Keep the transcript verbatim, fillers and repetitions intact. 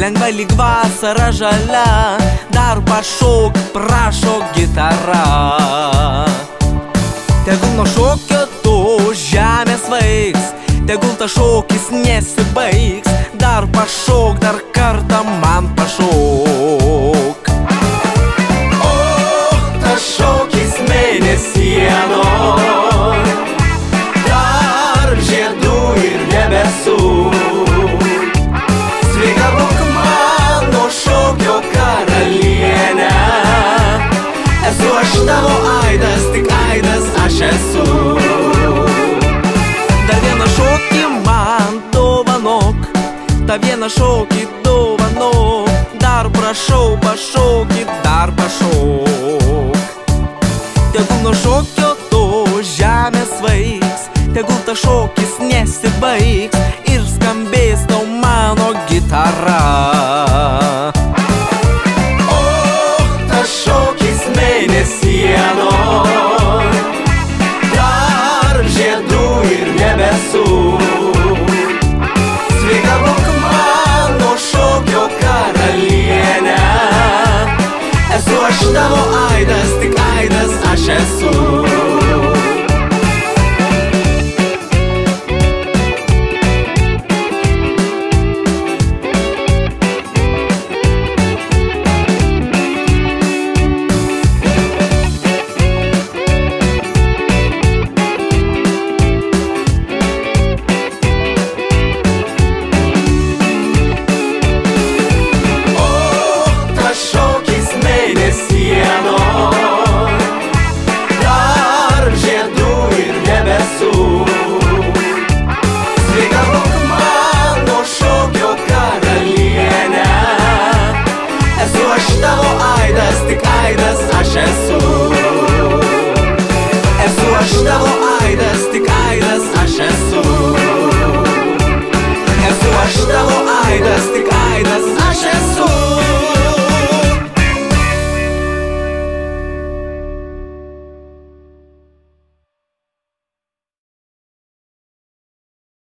lengva lyg vasara žalia, dar pašok, prašo gitara. Tegul nuo šokio tu žemė svaigs, tegul ta šokis nesibaigs, dar pašok, dar kartą man pašok. O, ta šokis mėnesieno, tarp žiedų ir debesų. Sveika būk mano šokio karalienė, esu aš tavo aidas, tik aidas aš esu. Dar vieną šokį man dovanok, tą vieną šokį dovanok, dar prašau, pašokit, dar pašok. Tegul nuo šokio to žemė svaigs, tegul ta šokis nesibaigs ir skambės tau mano gitara. O, ta šokis mėnesieno, tarp žiedų ir debesų. Sveika būk mano šokio karalienė, esu aš tavo aidas, tik aidas aš esu.